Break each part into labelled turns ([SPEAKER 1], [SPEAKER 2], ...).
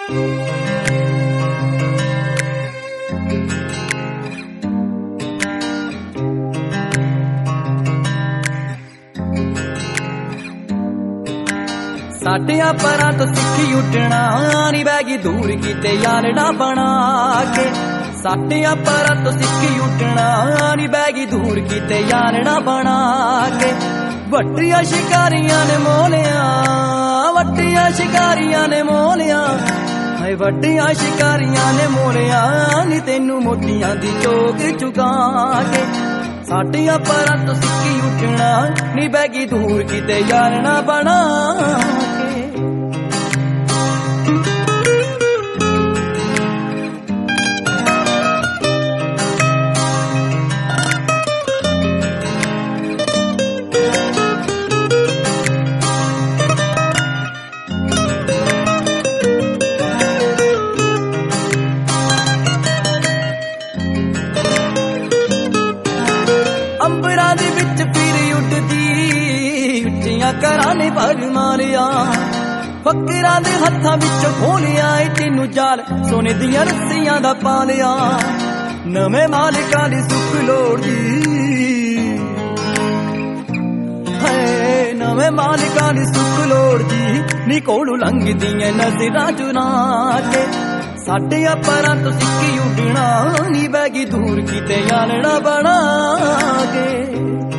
[SPEAKER 1] ਸਾਡਿਆਂ ਪਰਾਂ ਤੋਂ ਸਿੱਖੀ ਉੱਠਣਾ ਨੀ ਬੈਗੀ ਦੂਰ ਕੀਤੇ ਯਾਰੜਾ ਬਣਾ ਕੇ। ਸਾਡਿਆਂ ਪਰਾਂ ਤੋਂ ਸਿੱਖੀ ਉੱਠਣਾ ਨੀ ਬੈਗੀ ਦੂਰ ਕੀਤੇ ਯਾਰੜਾ ਬਣਾ ਕੇ। ਵੱਡੀਆਂ ਸ਼ਿਕਾਰੀਆਂ ਨੇ ਮੋਲਿਆ, ਵੱਡੀਆਂ ਸ਼ਿਕਾਰੀਆਂ ਨੇ ਮੋਲਿਆ, ਹਾਏ ਵੱਡੀਆਂ ਸ਼ਿਕਾਰੀਆਂ ਨੇ ਮੋਲਿਆ ਨੀ ਤੈਨੂੰ ਮੋਤੀਆਂ ਦੀ ਚੋਗ ਚੁਗਾ ਕੇ। ਸਾਡਿਆਂ ਪਰਾਂ ਤੋਂ ਸਿੱਖੀ ਉੱਠਣਾ ਨੀ ਬੈਗੀ ਦੂਰ ਕੀਤੇ ਯਾਰੜਾ ਬਣਾ ਕੇ। ਅੰਬਰਾਂ ਦੇ ਵਿੱਚ ਫਿਰ ਉੱਡਦੀ ਉੱਚੀਆਂ ਘਰਾਂ ਨੇ ਭਰ ਮਾਰਿਆ। ਫਕਰਾਂ ਦੇ ਹੱਥਾਂ ਵਿੱਚ ਖੋਲਿਆ ਏ ਤੈਨੂੰ ਜਾਲ ਸੋਨੇ ਦੀਆਂ ਰੱਸੀਆਂ ਦਾ ਪਾ ਲਿਆ। ਨਵੇਂ ਮਾਲਿਕਾਂ ਦੀ ਸੁੱਖ ਲੋੜਦੀ, ਹਾਏ ਨਵੇਂ ਮਾਲਿਕਾਂ ਦੀ ਸੁੱਖ ਲੋੜਦੀ ਨੀ ਕੋਲੋਂ ਲੰਘਦੀਆਂ ਨਜ਼ਰਾਂ ਚੁਰਾ ਕੇ। ਸਾਡਿਆਂ ਪਰਾਂ ਤੋਂ ਸਿੱਖੀ ਉੱਡਣਾ ਨੀ ਬੈਗੀ ਦੂਰ ਕੀਤੇ ਯਾਰੜਾ ਬਣਾ ਕੇ।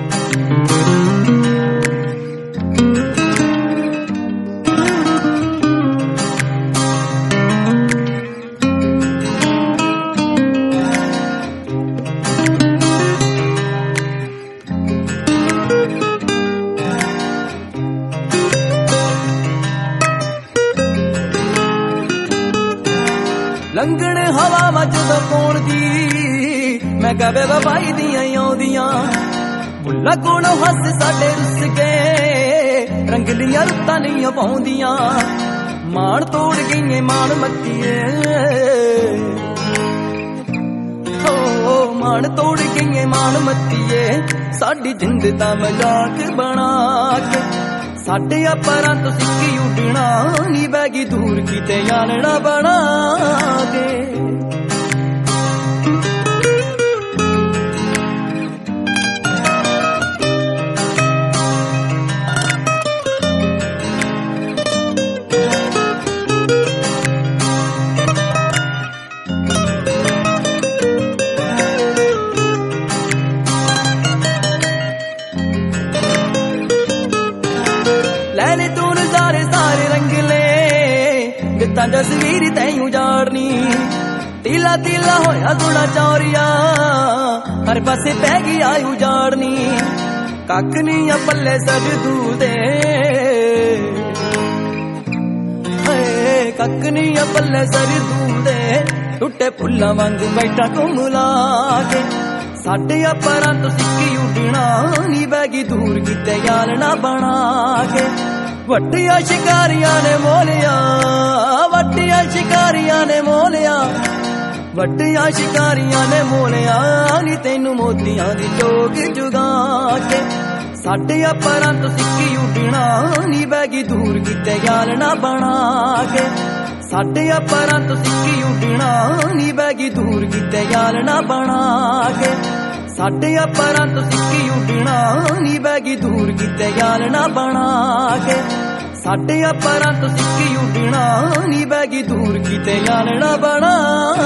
[SPEAKER 1] ਲੰਘਣ ਹਵਾ ਜਦੋਂ ਕੋਣ ਦੀ ਮੈਂ ਕਹਵੇ ਵਫਾਈ ਦੀਆਂ ਆਉਂਦੀਆਂ। ਬੁੱਲਾ ਕੋਲੋਂ ਹੱਸ ਸਾਡੇ ਰੁੱਸ ਕੇ ਰੰਗਲੀਆਂ ਰੁੱਤਾਂ ਨਹੀਂ ਪਾਉਂਦੀਆਂ। ਮਾਣ ਤੋੜ ਗਈਏ ਮਾਣ ਮੱਤੀਏ, ਹੋ ਮਾਣ ਤੋੜ ਗਈਏ ਮਾਣ ਮੱਤੀਏ ਸਾਡੀ ਜਿੰਦ ਦਾ ਮਜ਼ਾਕ ਬਣਾ ਕੇ। ਸਾਡਿਆਂ ਪਰਾਂ ਤੋਂ ਸਿੱਖੀ ਉੱਡਣਾ ਨੀ ਬੈਗੀ ਦੂਰ ਕੀਤੇ ਯਾਰੜਾ ਬਣਾ ਕੇ। ਲੈਣੇ ਤੂੰ ਨਜ਼ਾਰੇ ਸਾਰੇ ਰੰਗ ਲੈ ਦਿੱਤਾ ਜਸਵੀਰ ਤੈਨੂੰ ਉਜਾੜਨੀ। ਤੀਲਾ ਤੀਲਾ ਹੋਇਆ ਗੁਣਾ ਚੌਰੀਆ ਹਰ ਪਾਸੇ ਪੈ ਗਈ ਆਈ ਉਜਾੜਨੀ। ਕੱਖ ਨਹੀਂ ਆ ਪੱਲੇ ਸਜਦੂ ਦੇ, ਹਾਏ ਕੱਖ ਨਹੀਂ ਆ ਪੱਲੇ ਸਜਦੂ ਦੇ ਟੁੱਟੇ ਫੁੱਲਾਂ ਵਾਂਗੂ ਬੈਠਾ ਘੁੰਮਲਾ ਕੇ। ਸਾਡਿਆਂ ਪਰਾਂ ਤੋਂ ਸਿੱਖੀ ਉੱਡਣਾ ਨੀ ਬੈਗੀ ਦੂਰ ਕੀਤੇ ਯਾਰੜਾ ਬਣਾ ਕੇ। ਵੱਡੀਆਂ ਸ਼ਿਕਾਰੀਆਂ ਨੇ ਮੋਲਿਆ, ਵੱਡੀਆਂ ਸ਼ਿਕਾਰੀਆਂ ਨੇ ਮੋਲਿਆ, ਵੱਡੀਆਂ ਸ਼ਿਕਾਰੀਆਂ ਨੇ ਮੋਲਿਆ ਨੀ ਤੈਨੂੰ ਮੋਤੀਆਂ ਦੀ ਚੋਗ ਚੁਗਾ ਕੇ। ਸਾਡਿਆਂ ਪਰਾਂ ਤੋਂ ਸਿੱਖੀ ਉੱਡਣਾ ਨੀ ਬੈਗੀ ਦੂਰ ਕੀਤੇ ਯਾਰੜਾ ਬਣਾ ਕੇ। ਸਾਡਿਆਂ ਪਰਾਂ ਤੋਂ ਸਿੱਖੀ ਉੱਡਣਾ ਨੀ ਬੈਗੀ ਦੂਰ ਕੀਤੇ ਯਾਰੜਾ ਬਣਾ ਕੇ। ਸਾਡਿਆਂ ਪਰਾਂ ਤੋਂ ਸਿੱਖੀ ਉੱਡਣਾ ਨੀ ਬੈਗੀ ਦੂਰ ਕੀਤੇ ਯਾਰੜਾ ਬਣਾ ਕੇ। ਸਾਡਿਆਂ ਪਰਾਂ ਤੋਂ ਸਿੱਖੀ ਉੱਡਣਾ ਨੀ ਬੈਗੀ ਦੂਰ ਕੀਤੇ ਯਾਰੜਾ ਬਣਾ